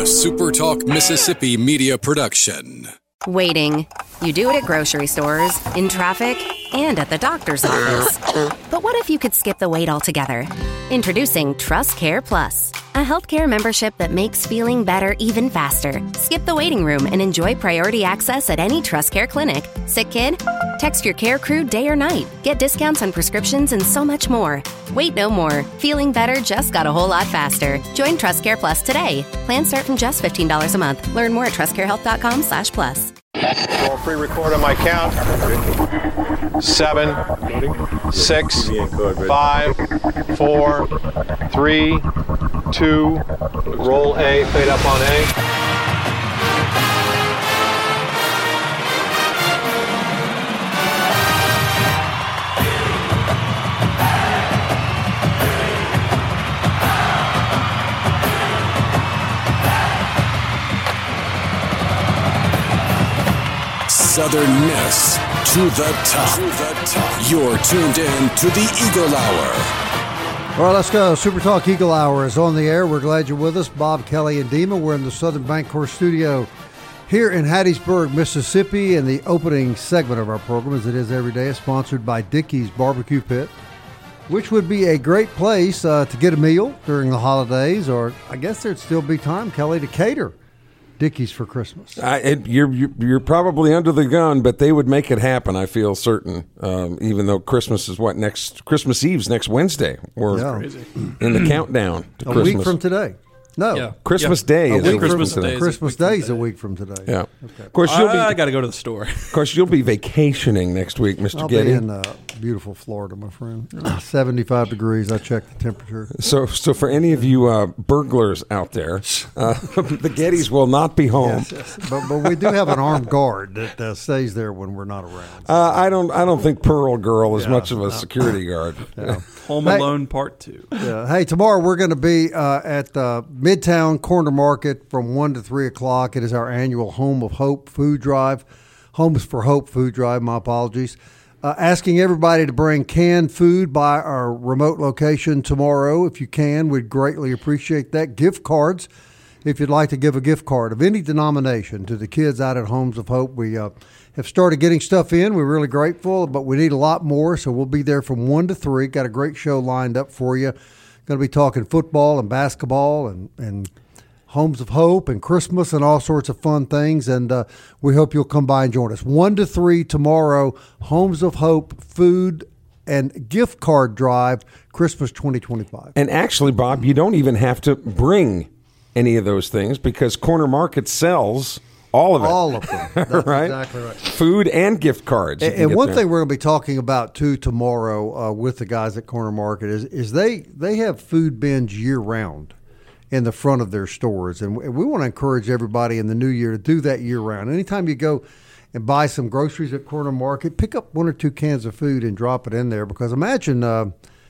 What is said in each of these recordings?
a SuperTalk Mississippi media production. Waiting. You do it at grocery stores, in traffic, and at the doctor's office. But what if you could skip the wait altogether? Introducing TrustCare Plus, a healthcare membership that makes feeling better even faster. Skip the waiting room and enjoy priority access at any TrustCare clinic. Sick kid? Text your care crew day or night. Get discounts on prescriptions and so much more. Wait no more. Feeling better just got a whole lot faster. Join TrustCare Plus today. Plans start from just $15 a month. Learn more at trustcarehealth.com/plus. Roll pre-record on my count. 7, 6, 5, 4, 3, 2. Roll A. Fade up on A. Southern Miss to the top. You're tuned in to the Eagle Hour. All right, let's go. Super Talk Eagle Hour is on the air. We're glad you're with us. Bob, Kelly, and Dima. We're in the Southern Bancorp studio here in Hattiesburg, Mississippi. And the opening segment of our program, as it is every day, is sponsored by Dickey's Barbecue Pit, which would be a great place to get a meal during the holidays, or I guess there'd still be time, Kelly, to cater Dickey's for Christmas. You're probably under the gun, but they would make it happen. I feel certain. Even though Christmas is Christmas Eve's next Wednesday. We're in the countdown to Christmas. A week from today. No, yeah. Christmas Day is a week from today. Christmas Day is a week from today. Yeah. Okay. Of course, I got to go to the store. Of course, you'll be vacationing next week, Mr. I'll Getty. be in beautiful Florida, my friend. 75 degrees. I checked the temperature. So for any of you burglars out there, the Gettys will not be home. Yes. But we do have an armed guard that stays there when we're not around. I don't think Pearl Girl is much of a security guard. Yeah. Home Alone Part 2. Yeah. Hey, tomorrow we're going to be at Midtown Corner Market from 1 to 3 o'clock. It is our annual Home of Hope food drive. Homes for Hope food drive, my apologies. Asking everybody to bring canned food by our remote location tomorrow. If you can, we'd greatly appreciate that. Gift cards, if you'd like to give a gift card of any denomination to the kids out at Homes of Hope. We have started getting stuff in. We're really grateful, but we need a lot more, so we'll be there from 1 to 3. Got a great show lined up for you. Going to be talking football and basketball and Homes of Hope and Christmas and all sorts of fun things, and we hope you'll come by and join us. 1 to 3 tomorrow, Homes of Hope food and gift card drive, Christmas 2025. And actually, Bob, you don't even have to bring any of those things because Corner Market sells all of it. All of them. That's right? Exactly right. Food and gift cards. And one thing we're going to be talking about, too, tomorrow with the guys at Corner Market is they have food bins year-round in the front of their stores. And we want to encourage everybody in the new year to do that year-round. Anytime you go and buy some groceries at Corner Market, pick up 1 or 2 cans of food and drop it in there. Because imagine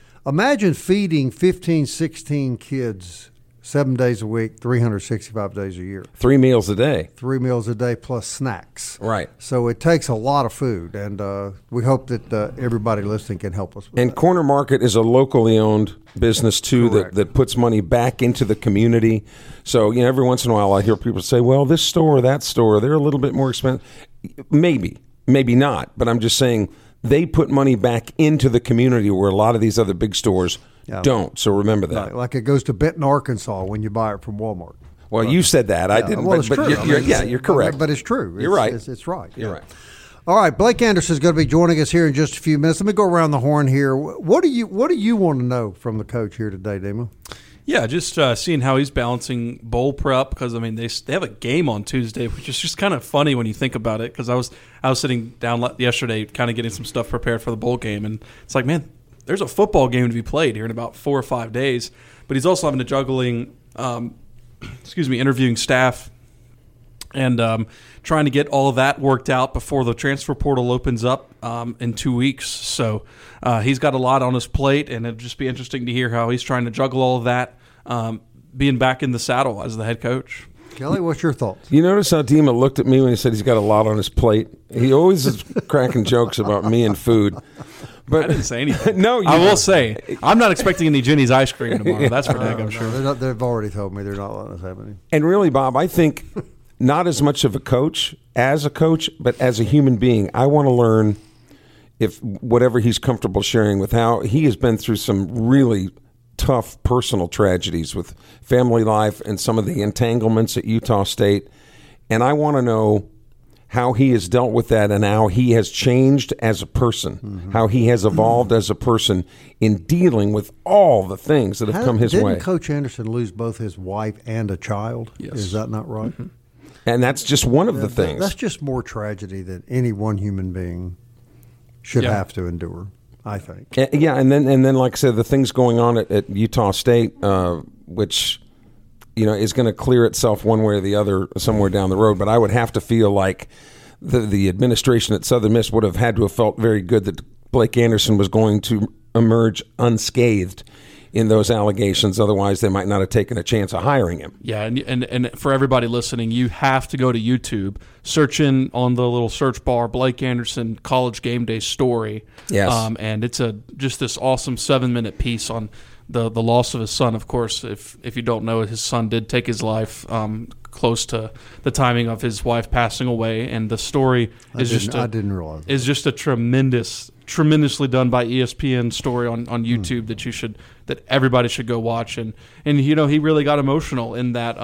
feeding 15, 16 kids 7 days a week, 365 days a year. 3 meals a day. 3 meals a day plus snacks. Right. So it takes a lot of food, and we hope that everybody listening can help us with And that. Corner Market is a locally owned business, too, that puts money back into the community. So, every once in a while I hear people say, well, this store or that store, they're a little bit more expensive. Maybe not. But I'm just saying they put money back into the community where a lot of these other big stores don't. So remember that. Like it goes to Benton, Arkansas when you buy it from Walmart. Well, you said that. I didn't. Well, it's true. You're correct. But it's true. You're right. It's right. You're right. All right, Blake Anderson is going to be joining us here in just a few minutes. Let me go around the horn here. What do you want to know from the coach here today, Demo? Yeah, just seeing how he's balancing bowl prep because they have a game on Tuesday, which is just kind of funny when you think about it. Because I was sitting down yesterday, kind of getting some stuff prepared for the bowl game, and it's like, man, there's a football game to be played here in about 4 or 5 days. But he's also having to juggling, interviewing staff and trying to get all of that worked out before the transfer portal opens up in 2 weeks. So he's got a lot on his plate, and it'd just be interesting to hear how he's trying to juggle all of that, being back in the saddle as the head coach. Kelly, what's your thoughts? You notice how Dima looked at me when he said he's got a lot on his plate? He always is cracking jokes about me and food. But I didn't say anything. No, I will say I'm not expecting any Jenny's ice cream tomorrow. That's for daggum sure. They've already told me they're not letting us have any. And really, Bob, I think not as much of a coach, but as a human being, I want to learn if whatever he's comfortable sharing with how he has been through some really tough personal tragedies with family life and some of the entanglements at Utah State. And I want to know how he has dealt with that and how he has changed as a person, how he has evolved as a person in dealing with all the things that have come his way. Didn't Coach Anderson lose both his wife and a child? Yes. Is that not right? And that's just one of the things. That's just more tragedy than any one human being should have to endure, I think. Yeah, and then like I said, the things going on at Utah State, which is going to clear itself one way or the other somewhere down the road. But I would have to feel like the administration at Southern Miss would have had to have felt very good that Blake Anderson was going to emerge unscathed in those allegations. Otherwise, they might not have taken a chance of hiring him. Yeah, and for everybody listening, you have to go to YouTube, search in on the little search bar, Blake Anderson College Game Day story. Yes. And it's just this awesome 7-minute piece on the loss of his son. Of course, if you don't know, his son did take his life close to the timing of his wife passing away, and the story I didn't realize that. is just a tremendously done by ESPN story on YouTube that everybody should go watch. And he really got emotional in that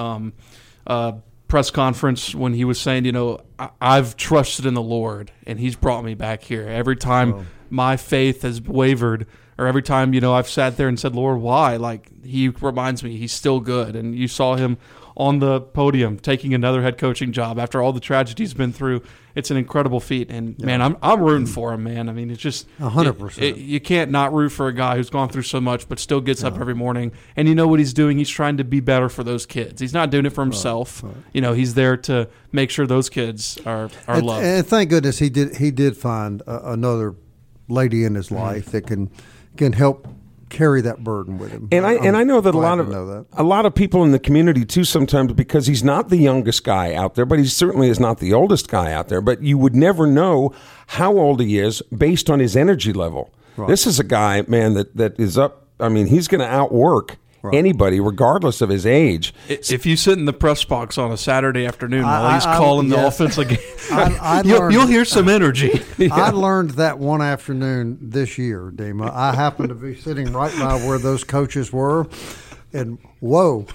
press conference when he was saying, I've trusted in the Lord and He's brought me back here. Every time my faith has wavered, or every time I've sat there and said, Lord, why? Like, He reminds me He's still good. And you saw him on the podium taking another head coaching job after all the tragedy he's been through. It's an incredible feat, and man, I'm rooting for him, man. I mean, it's just 100%. You can't not root for a guy who's gone through so much, but still gets up every morning. And you know what he's doing? He's trying to be better for those kids. He's not doing it for himself. Right. He's there to make sure those kids are loved. And thank goodness he did find another lady in his life that can help carry that burden with him. And I know that a lot of people in the community too sometimes, because he's not the youngest guy out there, but he certainly is not the oldest guy out there, but you would never know how old he is based on his energy level. Right. This is a guy, man, that is up. I mean, he's going to outwork anybody regardless of his age. If you sit in the press box on a Saturday afternoon while he's calling the offensive game, you'll hear some energy. I learned that one afternoon this year, Dima. I happened to be sitting right by where those coaches were, and whoa.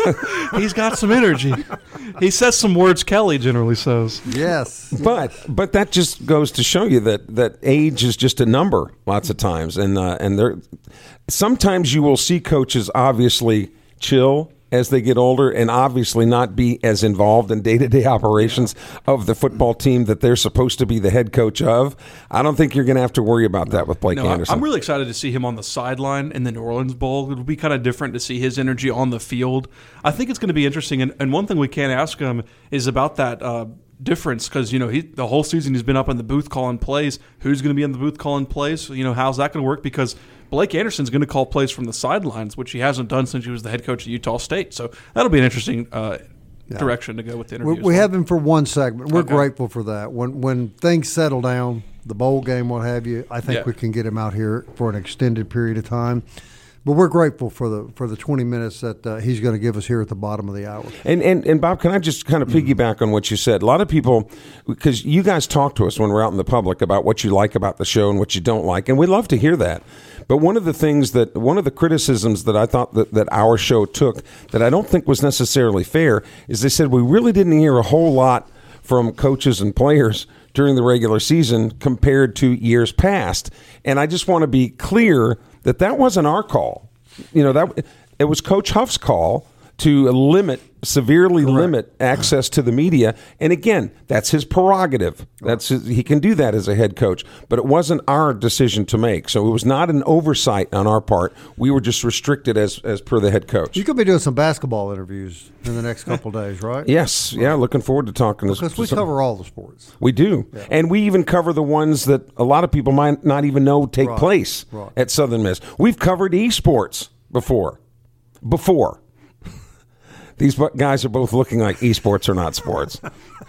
He's got some energy. He says some words Kelly generally says. Yes. But that just goes to show you that age is just a number lots of times. And there sometimes you will see coaches obviously chill as they get older and obviously not be as involved in day-to-day operations of the football team that they're supposed to be the head coach of. I don't think you're going to have to worry about that with Blake Anderson. I'm really excited to see him on the sideline in the New Orleans Bowl. It'll be kind of different to see his energy on the field. I think it's going to be interesting. And one thing we can't ask him is about that difference, because the whole season he's been up in the booth calling plays. Who's going to be in the booth calling plays? How's that going to work? Because Blake Anderson's going to call plays from the sidelines, which he hasn't done since he was the head coach at Utah State. So that'll be an interesting direction to go with the interview. We have him for one segment. We're grateful for that. When things settle down, the bowl game, what have you, I think we can get him out here for an extended period of time. But we're grateful for the 20 minutes that he's going to give us here at the bottom of the hour. And Bob, can I just kind of piggyback on what you said? A lot of people, because you guys talk to us when we're out in the public about what you like about the show and what you don't like, and we love to hear that. But one of the criticisms that I thought that our show took that I don't think was necessarily fair is they said we really didn't hear a whole lot from coaches and players during the regular season compared to years past. And I just want to be clear that wasn't our call. That it was Coach Huff's call to severely limit access to the media. And again, that's his prerogative. He can do that as a head coach, but it wasn't our decision to make. So it was not an oversight on our part. We were just restricted as per the head coach. You could be doing some basketball interviews in the next couple of days, right? Yes. Yeah. Looking forward to talking. Because we cover all the sports. We do. Yeah. And we even cover the ones that a lot of people might not even know take place at Southern Miss. We've covered esports before. These guys are both looking like esports are not sports.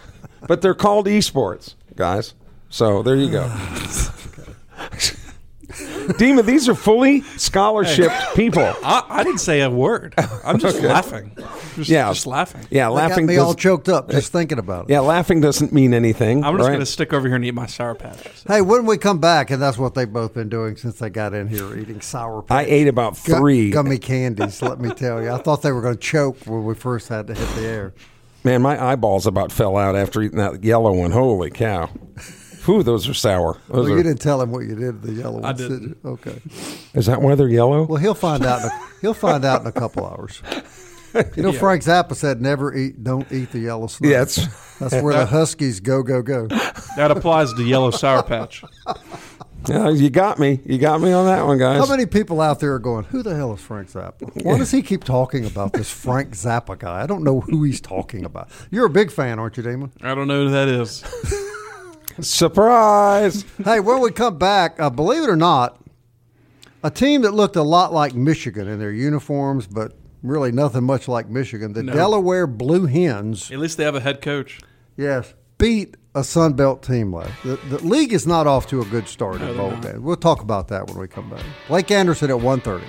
But they're called esports, guys. So there you go. Dima, these are fully scholarshiped people. I didn't say a word. I'm just laughing. Just laughing. Yeah, They laughing. got me all choked up just thinking about it. Yeah, laughing doesn't mean anything. I'm just right? going to stick over here and eat my Sour Patch. Hey, when we come back, and that's what they've both been doing since they got in here, eating Sour Patch. I ate about 3. Gummy candies, let me tell you. I thought they were going to choke when we first had to hit the air. Man, my eyeballs about fell out after eating that yellow one. Holy cow. Whew, those are sour. You didn't tell him what you did to the yellow ones, I didn't. did you? Okay. Is that why they're yellow? Well, he'll find out. In a couple hours. You know, Frank Zappa said, don't eat the yellow snow. Yeah, that's where the Huskies go. That applies to yellow Sour Patch. You got me. You got me on that one, guys. How many people out there are going, who the hell is Frank Zappa? Why does he keep talking about this Frank Zappa guy? I don't know who he's talking about. You're a big fan, aren't you, Damon? I don't know who that is. Surprise! Hey, when we come back, believe it or not, a team that looked a lot like Michigan in their uniforms, but really nothing much like Michigan, the Delaware Blue Hens. At least they have a head coach. Yes, beat a Sun Belt team. The league is not off to a good start at bowl game. We'll talk about that when we come back. Blake Anderson at 1:30.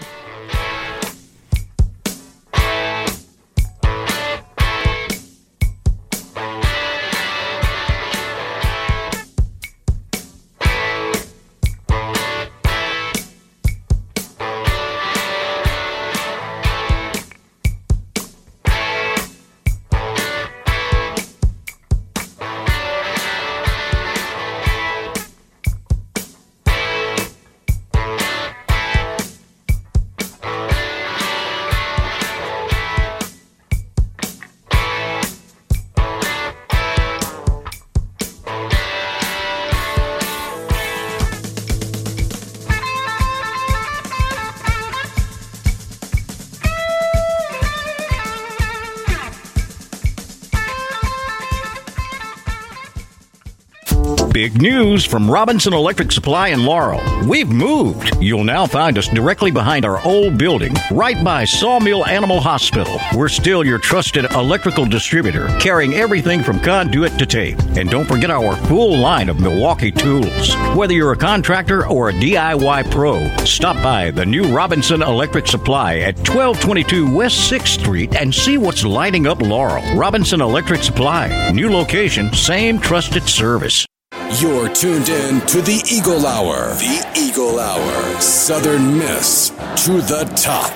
Big news from Robinson Electric Supply in Laurel. We've moved. You'll now find us directly behind our old building, right by Sawmill Animal Hospital. We're still your trusted electrical distributor, carrying everything from conduit to tape. And don't forget our full line of Milwaukee tools. Whether you're a contractor or a DIY pro, stop by the new Robinson Electric Supply at 1222 West 6th Street and see what's lighting up Laurel. Robinson Electric Supply. New location, same trusted service. You're tuned in to the Eagle Hour. The Eagle Hour. Southern Miss to the top.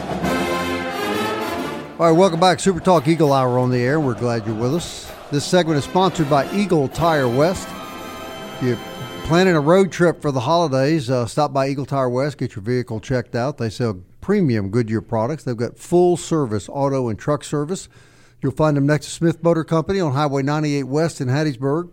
All right, welcome back. Super Talk Eagle Hour on the air. We're glad you're with us. This segment is sponsored by Eagle Tire West. If you're planning a road trip for the holidays, stop by Eagle Tire West, get your vehicle checked out. They sell premium Goodyear products. They've got full-service auto and truck service. You'll find them next to Smith Motor Company on Highway 98 West in Hattiesburg.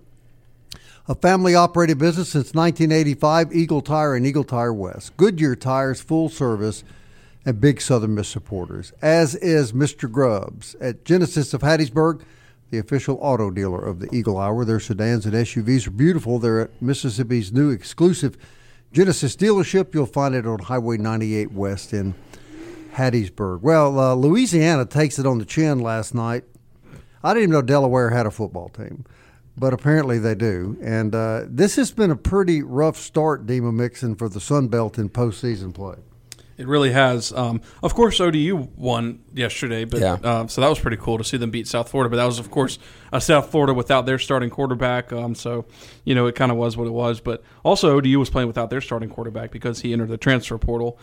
A family-operated business since 1985, Eagle Tire and Eagle Tire West. Goodyear Tires, full service, and big Southern Miss supporters, as is Mr. Grubbs at Genesis of Hattiesburg, the official auto dealer of the Eagle Hour. Their sedans and SUVs are beautiful. They're at Mississippi's new exclusive Genesis dealership. You'll find it on Highway 98 West in Hattiesburg. Well, Louisiana takes it on the chin last night. I didn't even know Delaware had a football team. But apparently they do. And this has been a pretty rough start, Dima Mixon, for the Sun Belt in postseason play. It really has. Of course, ODU won yesterday, but so that was pretty cool to see them beat South Florida. But that was, of course, South Florida without their starting quarterback. So, it kind of was what it was. But also ODU was playing without their starting quarterback because he entered the transfer portal.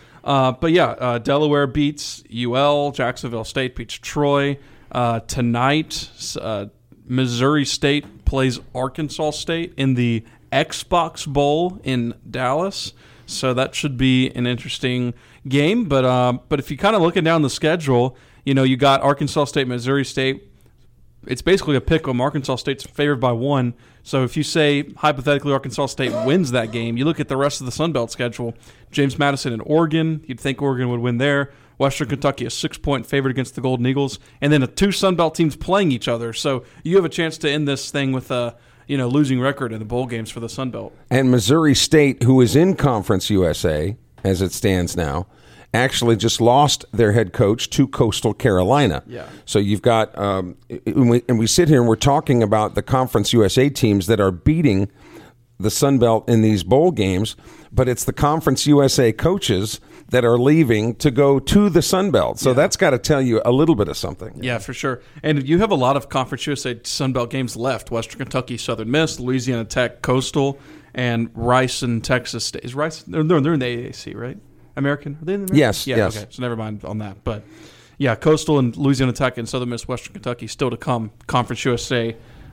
Delaware beats UL. Jacksonville State beats Troy. Tonight, Missouri State plays Arkansas State in the Xbox Bowl in Dallas. So that should be an interesting game. But if you kind of looking down the schedule, you got Arkansas State, Missouri State. It's basically a pick 'em. Arkansas State's favored by 1. So if you say, hypothetically, Arkansas State wins that game, you look at the rest of the Sun Belt schedule. James Madison and Oregon, you'd think Oregon would win there. Western Kentucky, a 6-point favorite against the Golden Eagles. And then 2 Sun Belt teams playing each other. So you have a chance to end this thing with a losing record in the bowl games for the Sun Belt. And Missouri State, who is in Conference USA, as it stands now, actually just lost their head coach to Coastal Carolina. Yeah. So you've got, and we sit here and we're talking about the Conference USA teams that are beating the Sun Belt in these bowl games, but it's the Conference USA coaches that are leaving to go to the Sun Belt. So that's got to tell you a little bit of something. Yeah, for sure. And you have a lot of Conference USA Sun Belt games left. Western Kentucky, Southern Miss, Louisiana Tech, Coastal, and Rice and Texas State. Is Rice? They're in the AAC, right? American? Are they in the American? Yes, yeah, yes. Okay, so never mind on that. But, yeah, Coastal and Louisiana Tech and Southern Miss, Western Kentucky still to come. Conference USA,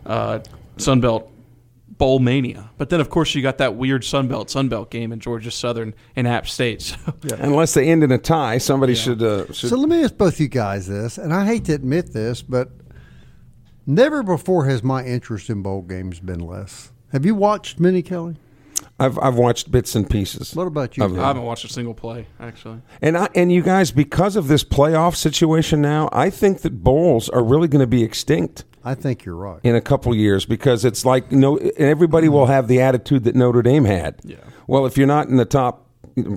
Sun Belt Bowl mania. But then, of course, you got that weird Sun Belt game in Georgia Southern and App State. So. Yeah. Unless they end in a tie, somebody should. So let me ask both you guys this, and I hate to admit this, but never before has my interest in bowl games been less. Have you watched many, Kelly? I've watched bits and pieces. What about you? I haven't watched a single play, actually. And you guys, because of this playoff situation now, I think that bowls are really going to be extinct. I think you're right. In a couple years, because it's like, everybody will have the attitude that Notre Dame had. Yeah. Well, if you're not in the top,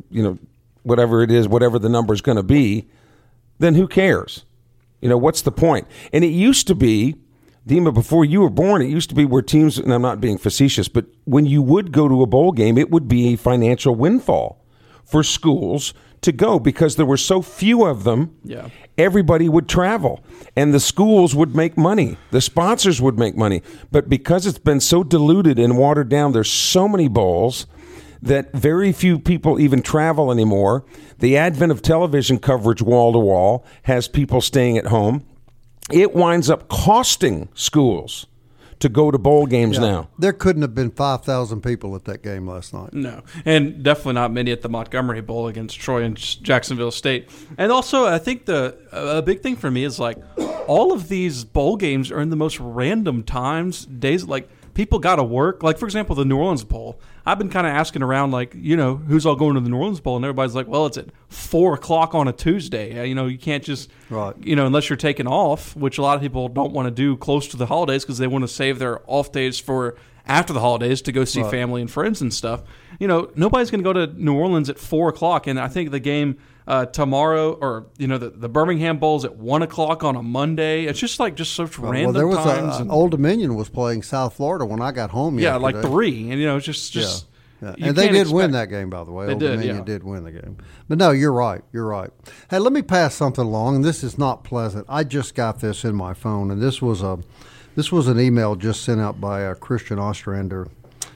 whatever it is, whatever the number is going to be, then who cares? What's the point? And it used to be, Dima, before you were born, it used to be where teams, and I'm not being facetious, but when you would go to a bowl game, it would be a financial windfall for schools to go because there were so few of them. Yeah. Everybody would travel, and the schools would make money. The sponsors would make money. But because it's been so diluted and watered down, there's so many bowls that very few people even travel anymore. The advent of television coverage wall to wall has people staying at home. It winds up costing schools to go to bowl games now. There couldn't have been 5,000 people at that game last night. No, and definitely not many at the Montgomery Bowl against Troy and Jacksonville State. And also, I think a big thing for me is like all of these bowl games are in the most random times, days. Like people got to work. Like for example, the New Orleans Bowl. I've been kind of asking around, like who's all going to the New Orleans Bowl, and everybody's like, well, it's at 4:00 on a Tuesday. You can't just unless you're taking off, which a lot of people don't want to do close to the holidays because they want to save their off days for after the holidays to go see family and friends and stuff. Nobody's going to go to New Orleans at 4:00, and I think the game tomorrow, or the Birmingham Bowl's at 1:00 on a Monday. It's just such random there was times. Old Dominion was playing South Florida when I got home. Yeah, yesterday. like 3, and it's just. Yeah. And they did win that game, by the way. Old Dominion did win the game. But no, you're right. You're right. Hey, let me pass something along, and this is not pleasant. I just got this in my phone, and this was an email just sent out by Christian Ostrander.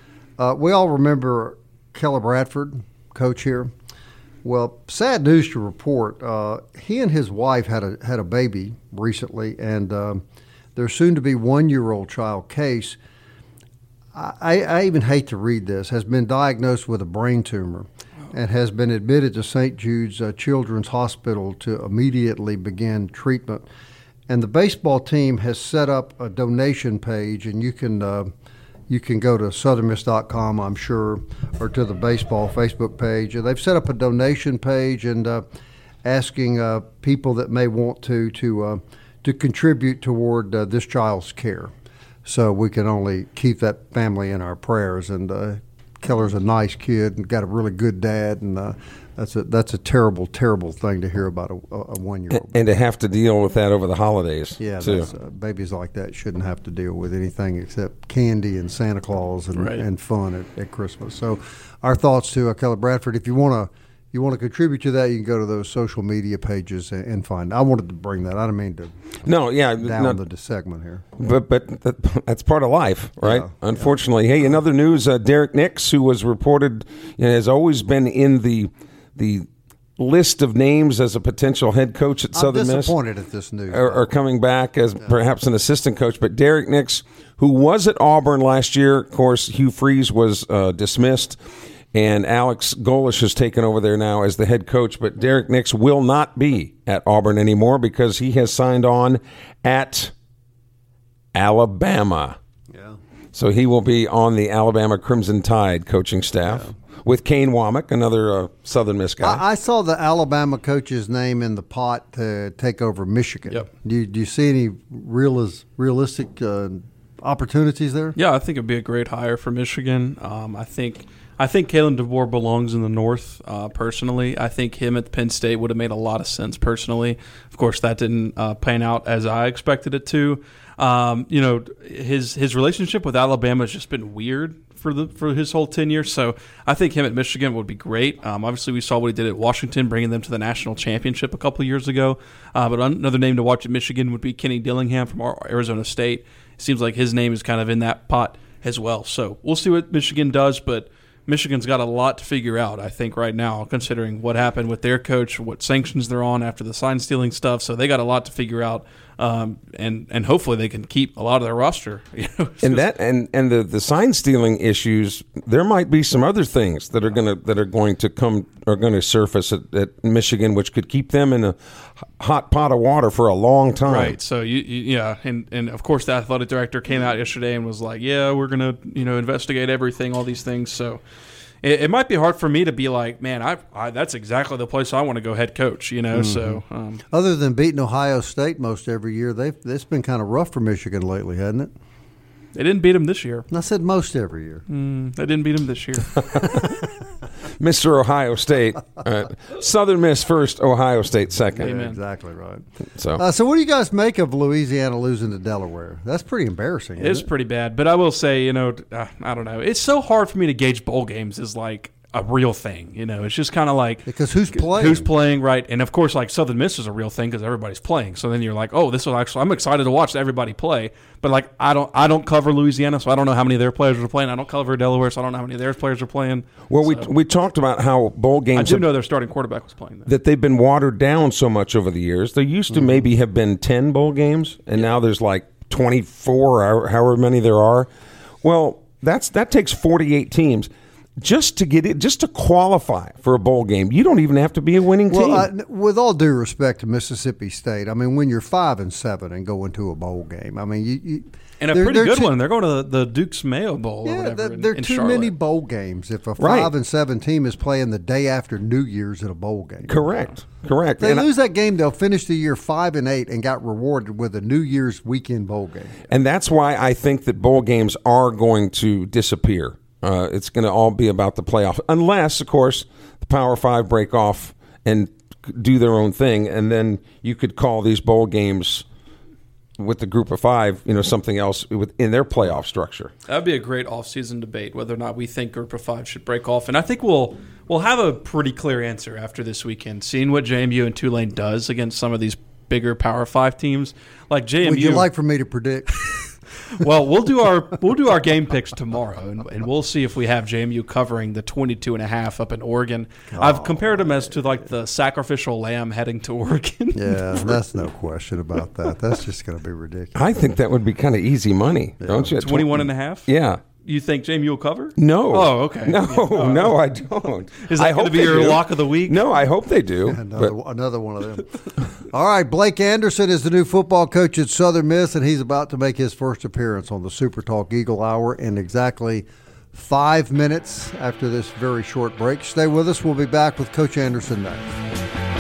We all remember Keller Bradford, coach here. Well, sad news to report. He and his wife had a baby recently, and their soon-to-be 1-year-old child, Case, I even hate to read this, has been diagnosed with a brain tumor and has been admitted to St. Jude's Children's Hospital to immediately begin treatment. And the baseball team has set up a donation page, and you can go to southernmiss.com, I'm sure, or to the baseball Facebook page. They've set up a donation page and asking people that may want to contribute toward this child's care. So we can only keep that family in our prayers. And Keller's a nice kid and got a really good dad, and that's a terrible, terrible thing to hear about a 1-year-old. And to have to deal with that over the holidays. Yeah, too. Babies like that shouldn't have to deal with anything except candy and Santa Claus and fun at Christmas. So our thoughts to Keller Bradford. If you want to contribute to that, you can go to those social media pages and find. I wanted to bring that. I didn't mean to. Down the segment here. But that's part of life, right? Yeah, Unfortunately. Hey, in other news, Derek Nix, who was reported, has always been in the list of names as a potential head coach at Southern Miss. I'm disappointed at this news. Are coming back as perhaps an assistant coach. But Derek Nix, who was at Auburn last year, of course, Hugh Freeze was dismissed. And Alex Golish has taken over there now as the head coach. But Derek Nix will not be at Auburn anymore because he has signed on at Alabama. Yeah. So he will be on the Alabama Crimson Tide coaching staff with Kane Womack, another Southern Miss guy. I saw the Alabama coach's name in the pot to take over Michigan. Yep. Do you see any realistic opportunities there? Yeah, I think it'd be a great hire for Michigan. I think Kalen DeBoer belongs in the North, personally. I think him at Penn State would have made a lot of sense personally. Of course, that didn't pan out as I expected it to. His relationship with Alabama has just been weird for his whole tenure. So I think him at Michigan would be great. Obviously, we saw what he did at Washington, bringing them to the national championship a couple of years ago. But another name to watch at Michigan would be Kenny Dillingham from Arizona State. It seems like his name is kind of in that pot as well. So we'll see what Michigan does, but Michigan's got a lot to figure out, I think, right now, considering what happened with their coach, what sanctions they're on after the sign stealing stuff. So they got a lot to figure out, and hopefully they can keep a lot of their roster. And the sign stealing issues, there might be some other things that are going to surface at Michigan, which could keep them in a hot pot of water for a long time. Right. So and of course the athletic director came out yesterday and was like, yeah, we're gonna investigate everything, all these things. So it might be hard for me to be like, man, I that's exactly the place I want to go head coach. Mm-hmm. So other than beating Ohio State most every year, it's been kind of rough for Michigan lately, hasn't it? They didn't beat him this year. I said most every year. They didn't beat him this year. Mr. Ohio State. Southern Miss first, Ohio State second. Amen. Yeah, exactly right. So what do you guys make of Louisiana losing to Delaware? That's pretty embarrassing, isn't it? It's pretty bad. But I will say, I don't know. It's so hard for me to gauge bowl games as like a real thing. It's just kind of like because who's playing? Who's playing, right? And of course, like Southern Miss is a real thing because everybody's playing. So then you're like, oh, this will actually. I'm excited to watch everybody play. But like, I don't cover Louisiana, so I don't know how many of their players are playing. I don't cover Delaware, so I don't know how many of their players are playing. Well, we talked about how bowl games. I do know their starting quarterback was playing. That they've been watered down so much over the years. There used to maybe have been 10 bowl games, and now there's like 24, or however many there are. Well, that takes 48 teams. Just to get it, just to qualify for a bowl game, you don't even have to be a winning team. Well, with all due respect to Mississippi State, I mean, when you're 5-7 and go into a bowl game, I mean, you and a pretty good one. They're going to the Duke's Mayo Bowl. Yeah, or whatever there are in too Charlotte. many bowl games. If a 5-7 team is playing the day after New Year's at a bowl game, correct. If they lose that game, they'll finish the year 5-8 and got rewarded with a New Year's weekend bowl game. And that's why I think that bowl games are going to disappear. It's going to all be about the playoff, unless, of course, the Power Five break off and do their own thing, and then you could call these bowl games with the Group of Five, something else in their playoff structure. That would be a great off-season debate, whether or not we think Group of Five should break off. And I think we'll have a pretty clear answer after this weekend, seeing what JMU and Tulane does against some of these bigger Power Five teams. Like JMU. Would you like for me to predict? Well, we'll do our game picks tomorrow, and we'll see if we have JMU covering the 22.5 up in Oregon. I've compared them as to like the sacrificial lamb heading to Oregon. Yeah, that's no question about that. That's just going to be ridiculous. I think that would be kind of easy money, don't you? 21.5? Yeah. You think JMU will cover? No. Oh, okay. No, I don't. Is that going to be your lock of the week? No, I hope they do. Another one of them. All right, Blake Anderson is the new football coach at Southern Miss, and he's about to make his first appearance on the Super Talk Eagle Hour in exactly 5 minutes after this very short break. Stay with us. We'll be back with Coach Anderson next.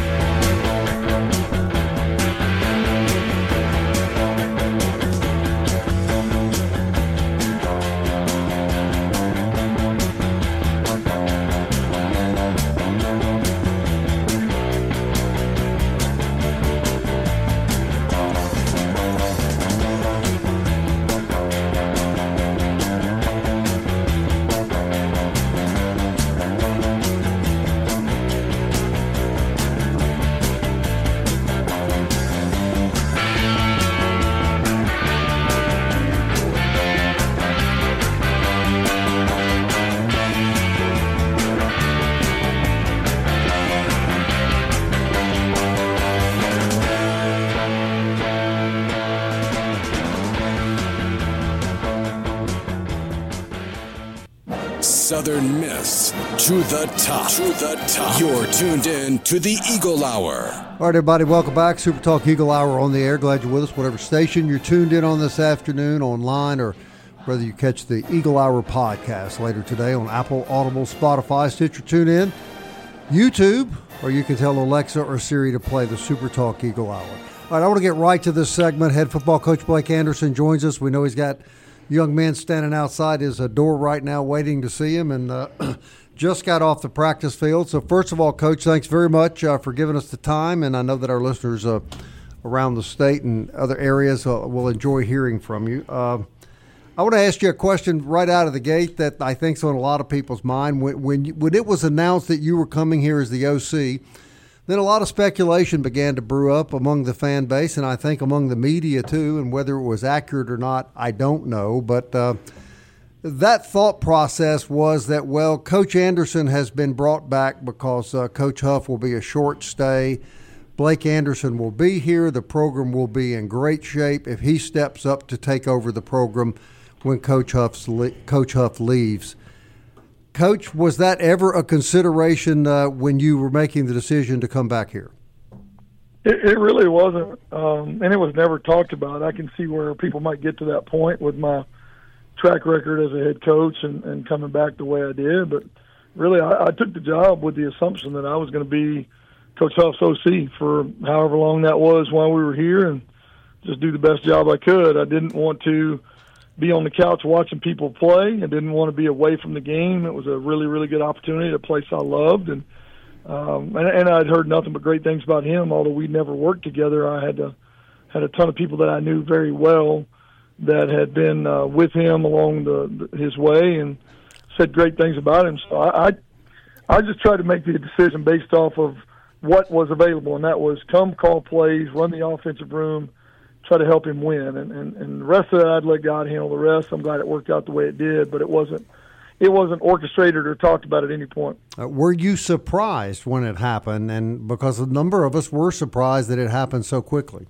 Southern Miss to the top. To the top. You're tuned in to the Eagle Hour. All right, everybody, welcome back. Super Talk Eagle Hour on the air. Glad you're with us, whatever station you're tuned in on this afternoon, online, or whether you catch the Eagle Hour podcast later today on Apple, Audible, Spotify, Stitcher, TuneIn, YouTube, or you can tell Alexa or Siri to play the Super Talk Eagle Hour. All right, I want to get right to this segment. Head football coach Blake Anderson joins us. We know he's got young men standing outside his door right now waiting to see him, and just got off the practice field. So first of all, Coach, thanks very much for giving us the time, and I know that our listeners around the state and other areas will enjoy hearing from you. I want to ask you a question right out of the gate that I think is on a lot of people's mind. When it was announced that you were coming here as the OC, then a lot of speculation began to brew up among the fan base, and I think among the media too, and whether it was accurate or not, I don't know. But that thought process was that, well, Coach Anderson has been brought back because Coach Huff will be a short stay. Blake Anderson will be here. The program will be in great shape if he steps up to take over the program when Coach Huff leaves. Coach, was that ever a consideration when you were making the decision to come back here? It really wasn't, and it was never talked about. I can see where people might get to that point with my track record as a head coach and coming back the way I did. But really, I took the job with the assumption that I was going to be Coach Huff's OC for however long that was while we were here and just do the best job I could. I didn't want to be on the couch watching people play. I didn't want to be away from the game. It was a really, really good opportunity, a place I loved. And I'd heard nothing but great things about him. Although we never worked together, I had a ton of people that I knew very well that had been with him along his way and said great things about him. So I just tried to make the decision based off of what was available, and that was come call plays, run the offensive room, try to help him win. And the rest of it, I'd let God handle the rest. I'm glad it worked out the way it did, but it wasn't orchestrated or talked about at any point. Were you surprised when it happened? And because a number of us were surprised that it happened so quickly.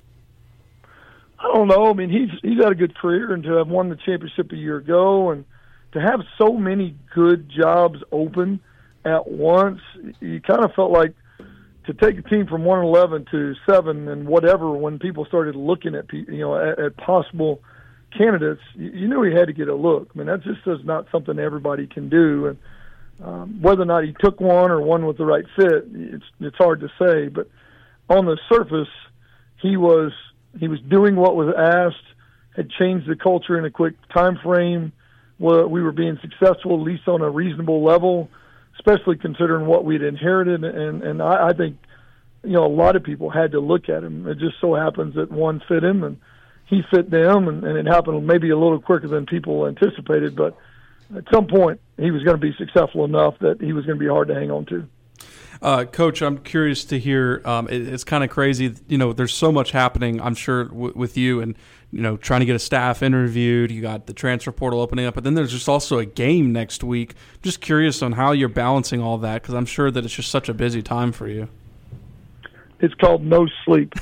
I don't know. I mean, he's had a good career, and to have won the championship a year ago and to have so many good jobs open at once, you kind of felt like to take a team from 1-11 to 7 and whatever, when people started looking at at possible candidates, you knew he had to get a look. I mean, that just is not something everybody can do. And whether or not he took one or one with the right fit, it's hard to say. But on the surface, he was doing what was asked, had changed the culture in a quick time frame. We were being successful, at least on a reasonable level, especially considering what we'd inherited. And I think, a lot of people had to look at him. It just so happens that one fit him and he fit them, and it happened maybe a little quicker than people anticipated. But at some point, he was going to be successful enough that he was going to be hard to hang on to. Coach, I'm curious to hear, it's kind of crazy, there's so much happening, I'm sure, with you and, trying to get a staff interviewed. You got the transfer portal opening up, but then there's just also a game next week. Just curious on how you're balancing all that, because I'm sure that it's just such a busy time for you. It's called no sleep.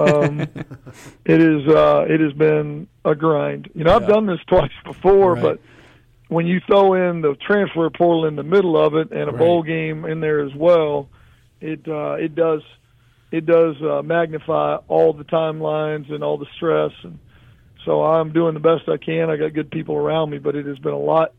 It has been a grind. I've done this twice before, right. But when you throw in the transfer portal in the middle of it and a bowl game in there as well, it does magnify all the timelines and all the stress. And so I'm doing the best I can. I got good people around me, but it has been a lot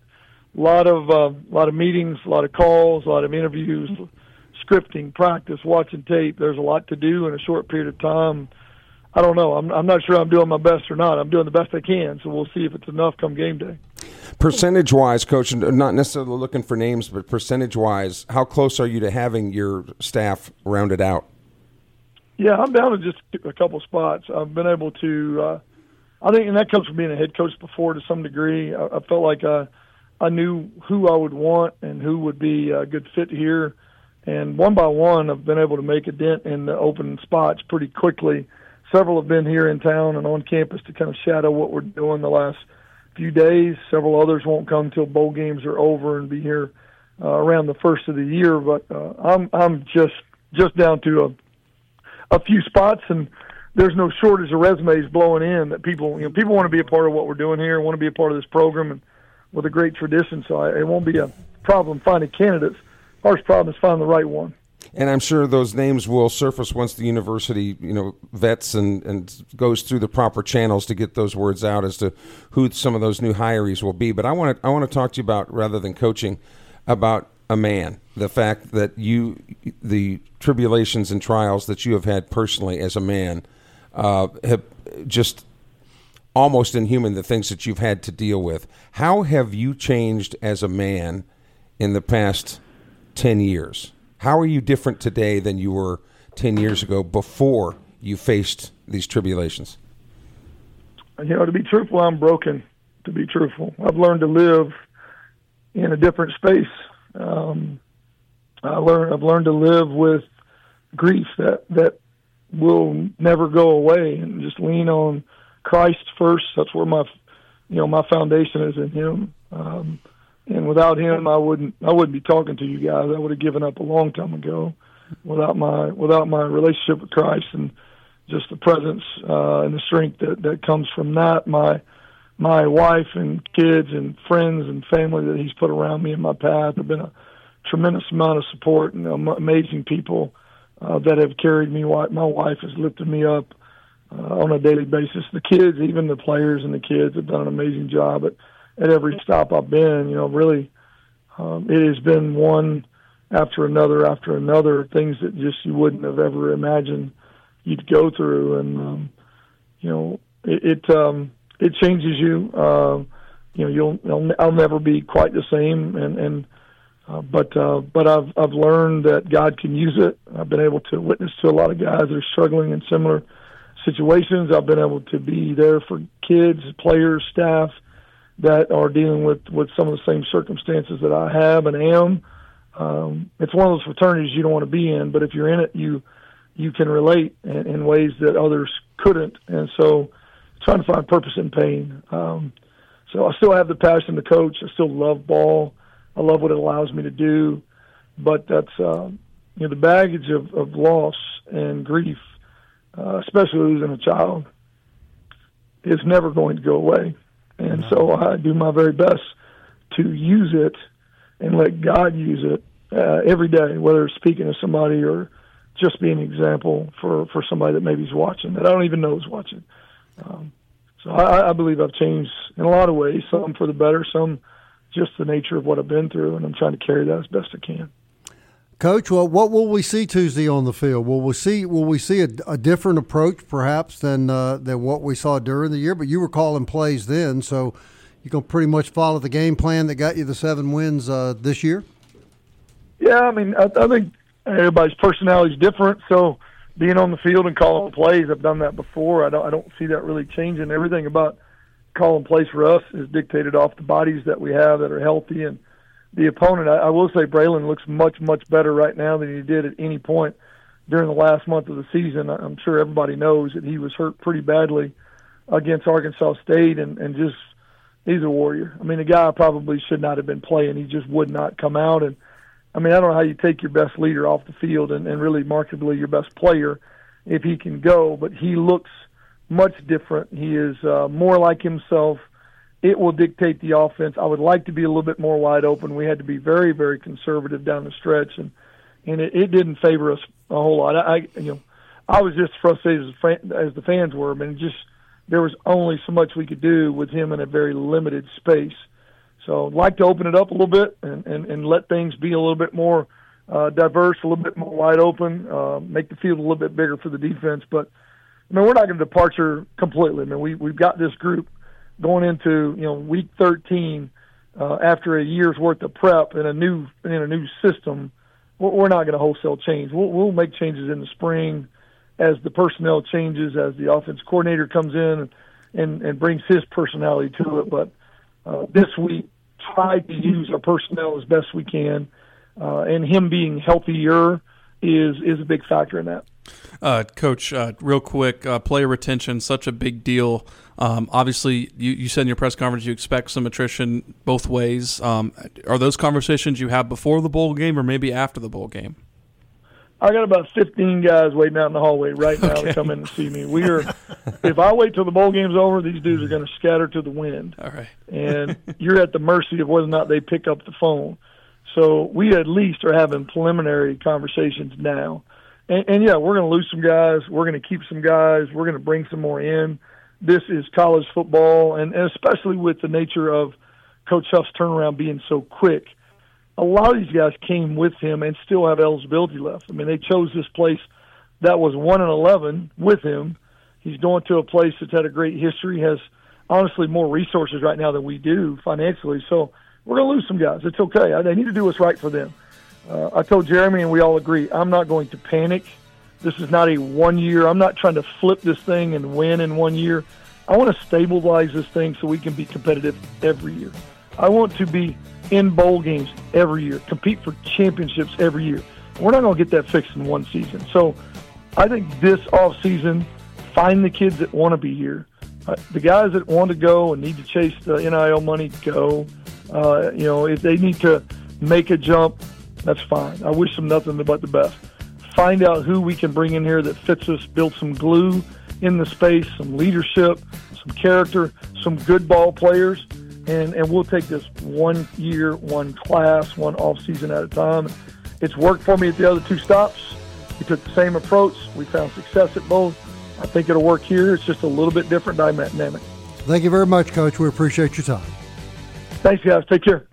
of meetings, a lot of calls, a lot of interviews, scripting, practice, watching tape. There's a lot to do in a short period of time. I don't know. I'm not sure I'm doing my best or not. I'm doing the best I can, so we'll see if it's enough come game day. Percentage-wise, Coach, not necessarily looking for names, but percentage-wise, how close are you to having your staff rounded out? Yeah, I'm down to just a couple spots. I've been able to I think, and that comes from being a head coach before to some degree. I felt like I knew who I would want and who would be a good fit here. And one by one, I've been able to make a dent in the open spots pretty quickly. Several have been here in town and on campus to kind of shadow what we're doing the last few days. Several others won't come until bowl games are over and be here around the first of the year. But I'm just down to a few spots, and there's no shortage of resumes blowing in that people want to be a part of what we're doing here, want to be a part of this program, and with a great tradition. So it won't be a problem finding candidates. Our problem is finding the right one. And I'm sure those names will surface once the university, vets and goes through the proper channels to get those words out as to who some of those new hirees will be. But I want to talk to you about, rather than coaching, about a man. The fact that the tribulations and trials that you have had personally as a man, have just almost inhuman, the things that you've had to deal with. How have you changed as a man in the past 10 years? How are you different today than you were 10 years ago before you faced these tribulations? To be truthful, I'm broken. to be truthful. I've learned to live in a different space. I've learned to live with grief that will never go away, and just lean on Christ first. That's where my foundation is in Him. And without Him, I wouldn't be talking to you guys. I would have given up a long time ago. Without my relationship with Christ and just the presence and the strength that comes from that, my wife and kids and friends and family that He's put around me in my path have been a tremendous amount of support and amazing people that have carried me. My wife has lifted me up on a daily basis. The kids, even the players and the kids, have done an amazing job at every stop I've been. Really, it has been one after another, things that just you wouldn't have ever imagined you'd go through, and it changes you. I'll never be quite the same, but I've learned that God can use it. I've been able to witness to a lot of guys that are struggling in similar situations. I've been able to be there for kids, players, staff that are dealing with some of the same circumstances that I have and am. It's one of those fraternities you don't want to be in, but if you're in it, you can relate in ways that others couldn't. And so trying to find purpose in pain. So I still have the passion to coach. I still love ball. I love what it allows me to do. But that's, the baggage of loss and grief, especially losing a child, is never going to go away. And so I do my very best to use it and let God use it every day, whether it's speaking to somebody or just being an example for somebody that maybe is watching, that I don't even know is watching. So I believe I've changed in a lot of ways, some for the better, some just the nature of what I've been through, and I'm trying to carry that as best I can. Coach, well, what will we see Tuesday on the field? Will we see a different approach perhaps than what we saw during the year? But you were calling plays then, so you can pretty much follow the game plan that got you the 7 wins this year? Yeah, I mean, I think everybody's personality is different, so being on the field and calling plays, I've done that before. I don't see that really changing. Everything about calling plays for us is dictated off the bodies that we have that are healthy and the opponent. I will say Braylon looks much, much better right now than he did at any point during the last month of the season. I'm sure everybody knows that he was hurt pretty badly against Arkansas State, and just he's a warrior. I mean, the guy probably should not have been playing. He just would not come out. And, I mean, I don't know how you take your best leader off the field and really markedly your best player if he can go, but he looks much different. He is more like himself. It will dictate the offense. I would like to be a little bit more wide open. We had to be very, very conservative down the stretch, and it didn't favor us a whole lot. I was just frustrated as the fans were. I mean, there was only so much we could do with him in a very limited space. So I'd like to open it up a little bit and let things be a little bit more diverse, a little bit more wide open, make the field a little bit bigger for the defense. But, I mean, we're not going to departure completely. I mean, we've got this group going into week 13 after a year's worth of prep in a new system. We're not going to wholesale change. We'll make changes in the spring as the personnel changes, as the offense coordinator comes in and brings his personality to it. But this week, try to use our personnel as best we can, and him being healthier is a big factor in that. Coach, real quick, player retention, such a big deal. Obviously, you said in your press conference you expect some attrition both ways. Are those conversations you have before the bowl game or maybe after the bowl game? I got about 15 guys waiting out in the hallway right now to come in and see me. If I wait till the bowl game's over, these dudes are going to scatter to the wind. All right. And you're at the mercy of whether or not they pick up the phone. So we at least are having preliminary conversations now. And yeah, we're going to lose some guys. We're going to keep some guys. We're going to bring some more in. This is college football, and especially with the nature of Coach Huff's turnaround being so quick, a lot of these guys came with him and still have eligibility left. I mean, they chose this place that was 1-11 with him. He's going to a place that's had a great history, has honestly more resources right now than we do financially. So we're going to lose some guys. It's okay. They need to do what's right for them. I told Jeremy, and we all agree, I'm not going to panic. This is not a 1 year. I'm not trying to flip this thing and win in 1 year. I want to stabilize this thing so we can be competitive every year. I want to be in bowl games every year, compete for championships every year. We're not going to get that fixed in one season. So I think this offseason, find the kids that want to be here. The guys that want to go and need to chase the NIL money, go. If they need to make a jump, that's fine. I wish them nothing but the best. Find out who we can bring in here that fits us, build some glue in the space, some leadership, some character, some good ball players, and we'll take this 1 year, one class, one off season at a time. It's worked for me at the other 2 stops. We took the same approach. We found success at both. I think it'll work here. It's just a little bit different dynamic. Thank you very much, Coach. We appreciate your time. Thanks, guys. Take care.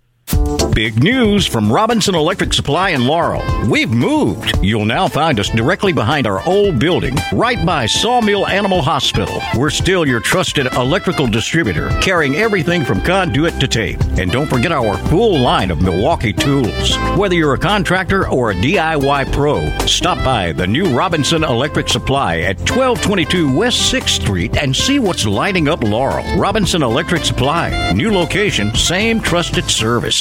Big news from Robinson Electric Supply in Laurel. We've moved. You'll now find us directly behind our old building, right by Sawmill Animal Hospital. We're still your trusted electrical distributor, carrying everything from conduit to tape. And don't forget our full line of Milwaukee tools. Whether you're a contractor or a DIY pro, stop by the new Robinson Electric Supply at 1222 West 6th Street and see what's lighting up Laurel. Robinson Electric Supply. New location, same trusted service.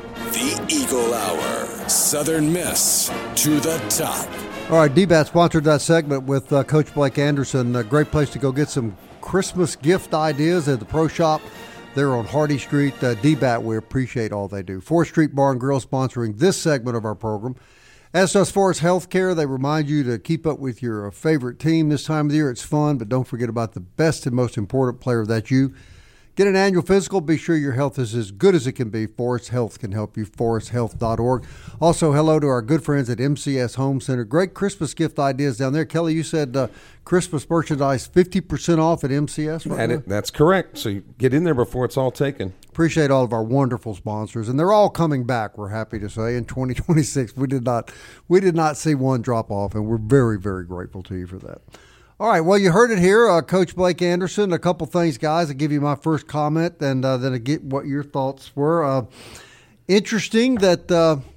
The Eagle Hour. Southern Miss to the top. All right, DBAT sponsored that segment with Coach Blake Anderson. A great place to go get some Christmas gift ideas at the Pro Shop. They're on Hardy Street. DBAT, we appreciate all they do. 4th Street Bar and Grill sponsoring this segment of our program. As does Forest Healthcare, they remind you to keep up with your favorite team this time of the year. It's fun, but don't forget about the best and most important player, that's you. Get an annual physical. Be sure your health is as good as it can be. Forest Health can help you. ForestHealth.org. Also, hello to our good friends at MCS Home Center. Great Christmas gift ideas down there. Kelly, you said Christmas merchandise 50% off at MCS right now? That's correct. So you get in there before it's all taken. Appreciate all of our wonderful sponsors, and they're all coming back, we're happy to say. In 2026, we did not see one drop off, and we're very, very grateful to you for that. All right, well, you heard it here. Coach Blake Anderson, a couple things, guys. I'll give you my first comment, and then I get what your thoughts were. Interesting that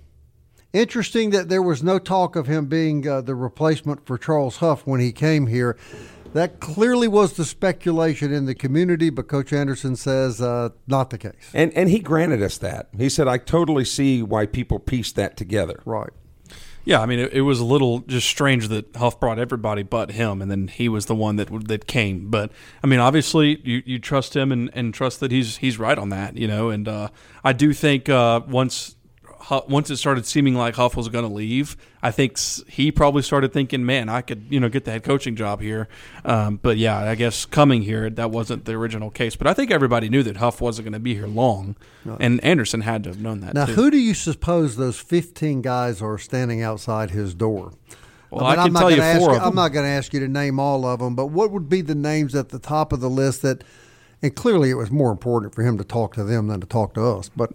there was no talk of him being the replacement for Charles Huff when he came here. That clearly was the speculation in the community, but Coach Anderson says not the case. And he granted us that. He said, I totally see why people pieced that together. Right. Yeah, I mean, it was a little just strange that Huff brought everybody but him, and then he was the one that came. But, I mean, obviously you trust him and trust that he's right on that, and I do think once it started seeming like Huff was going to leave, I think he probably started thinking, man, I could, get the head coaching job here. But, yeah, I guess coming here, that wasn't the original case. But I think everybody knew that Huff wasn't going to be here long, and Anderson had to have known that, now, too. Who do you suppose those 15 guys are standing outside his door? Well, I can tell you 4 of them. I'm not going to ask you to name all of them, but what would be the names at the top of the list that – and clearly it was more important for him to talk to them than to talk to us. But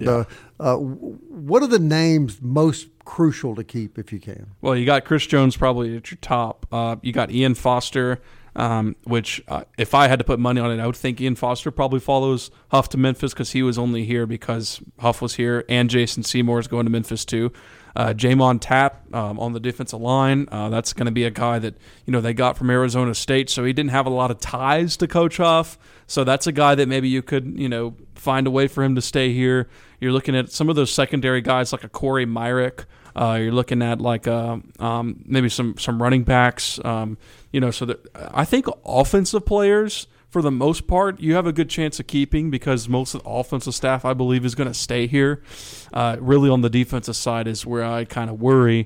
what are the names most crucial to keep if you can? Well, you got Chris Jones probably at your top. You got Ian Foster, which if I had to put money on it, I would think Ian Foster probably follows Huff to Memphis because he was only here because Huff was here, and Jason Seymour is going to Memphis too. Jamon Tapp on the defensive line. That's going to be a guy that they got from Arizona State, so he didn't have a lot of ties to Coach Huff. So that's a guy that maybe you could find a way for him to stay here. You're looking at some of those secondary guys like a Corey Myrick. You're looking at like maybe some running backs. So that I think offensive players, for the most part, you have a good chance of keeping because most of the offensive staff, I believe, is going to stay here. Really on the defensive side is where I kind of worry,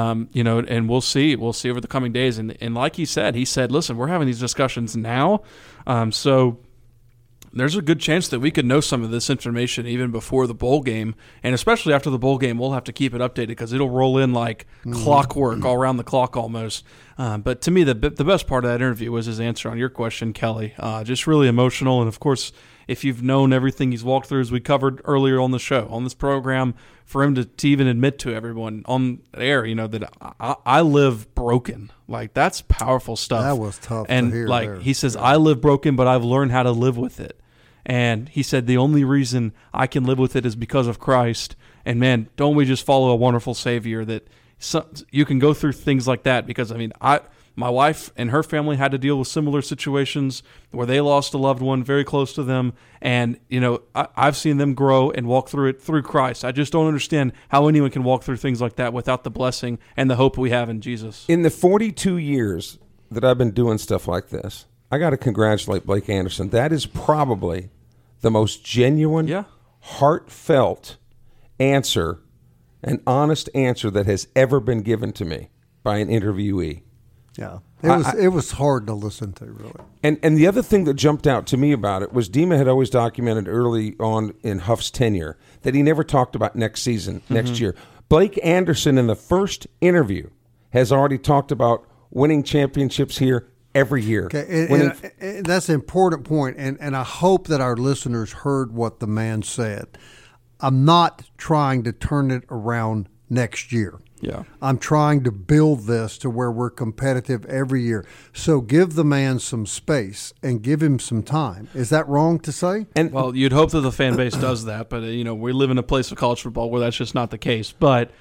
and we'll see. We'll see over the coming days. And like he said, listen, we're having these discussions now. So there's a good chance that we could know some of this information even before the bowl game, and especially after the bowl game, we'll have to keep it updated because it'll roll in like clockwork, all around the clock almost. But to me, the best part of that interview was his answer on your question, Kelly. Just really emotional, and of course, if you've known everything he's walked through, as we covered earlier on the show, on this program, for him to even admit to everyone on air, that I live broken. Like, that's powerful stuff. That was tough and to hear. Like, there. he says, I live broken, but I've learned how to live with it. And he said, the only reason I can live with it is because of Christ. And, man, don't we just follow a wonderful Savior that you can go through things like that? Because, I mean, My wife and her family had to deal with similar situations where they lost a loved one very close to them. And, I've seen them grow and walk through it through Christ. I just don't understand how anyone can walk through things like that without the blessing and the hope we have in Jesus. In the 42 years that I've been doing stuff like this, I got to congratulate Blake Anderson. That is probably the most genuine, heartfelt answer, an honest answer that has ever been given to me by an interviewee. Yeah, it was hard to listen to, really. And the other thing that jumped out to me about it was Dima had always documented early on in Huff's tenure that he never talked about next season, next year. Blake Anderson in the first interview has already talked about winning championships here every year. Okay, and that's an important point, and I hope that our listeners heard what the man said. I'm not trying to turn it around next year. Yeah, I'm trying to build this to where we're competitive every year. So give the man some space and give him some time. Is that wrong to say? And well, you'd hope that the fan base does that, but we live in a place of college football where that's just not the case. But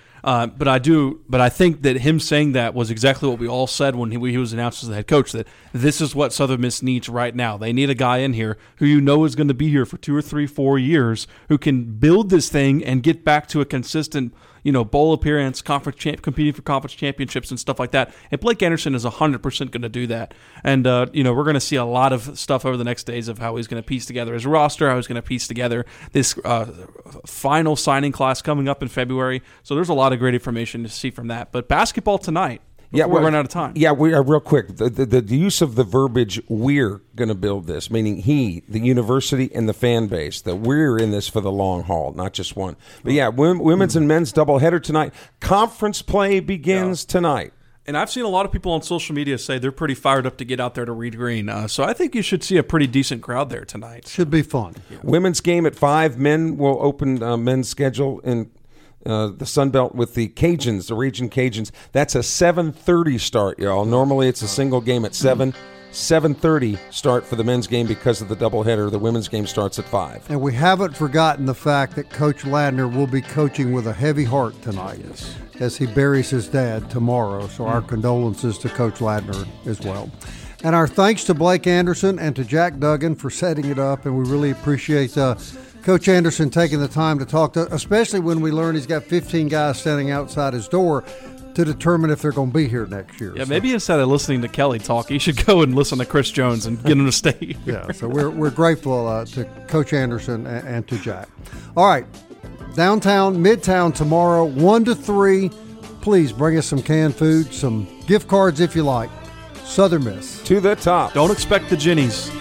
I think that him saying that was exactly what we all said when he was announced as the head coach, that this is what Southern Miss needs right now. They need a guy in here who is going to be here for 2 or 3, 4 years, who can build this thing and get back to a consistent bowl appearance, competing for conference championships and stuff like that. And Blake Anderson is 100% going to do that. And, we're going to see a lot of stuff over the next days of how he's going to piece together his roster, how he's going to piece together this final signing class coming up in February. So there's a lot of great information to see from that. But basketball tonight. We run out of time. Yeah, we are real quick. The use of the verbiage, we're going to build this, meaning he, the university, and the fan base, that we're in this for the long haul, not just one. But yeah, women's and men's doubleheader tonight. Conference play begins tonight. And I've seen a lot of people on social media say they're pretty fired up to get out there to Reed Green. So I think you should see a pretty decent crowd there tonight. Should be fun. Yeah. Women's game at 5. Men will open men's schedule in the Sun Belt with the Cajuns, the Raging Cajuns. That's a 7:30 start, y'all. Normally it's a single game at 7. 7:30 start for the men's game because of the doubleheader. The women's game starts at 5. And we haven't forgotten the fact that Coach Ladner will be coaching with a heavy heart tonight as he buries his dad tomorrow. So our condolences to Coach Ladner as well. And our thanks to Blake Anderson and to Jack Duggan for setting it up. And we really appreciate Coach Anderson taking the time to talk to, especially when we learn he's got 15 guys standing outside his door to determine if they're going to be here next year. Yeah, maybe instead of listening to Kelly talk, you should go and listen to Chris Jones and get him to stay. Yeah, so we're grateful to Coach Anderson and to Jack. All right, downtown, midtown tomorrow, 1 to 3. Please bring us some canned food, some gift cards if you like. Southern Miss. To the top. Don't expect the Jennies.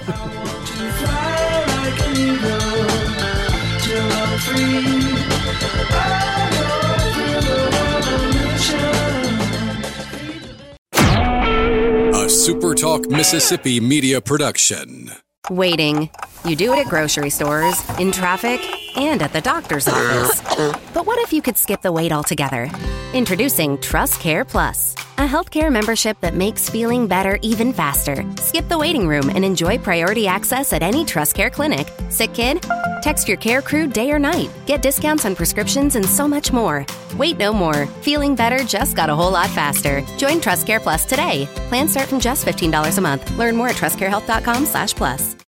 A SuperTalk Mississippi media production. Waiting. You do it at grocery stores, in traffic, and at the doctor's office. But what if you could skip the wait altogether? Introducing Trust Care Plus, a healthcare membership that makes feeling better even faster. Skip the waiting room and enjoy priority access at any Trust Care clinic. Sick kid? Text your care crew day or night. Get discounts on prescriptions and so much more. Wait no more. Feeling better just got a whole lot faster. Join Trust Care Plus today. Plans start from just $15 a month. Learn more at trustcarehealth.com/plus.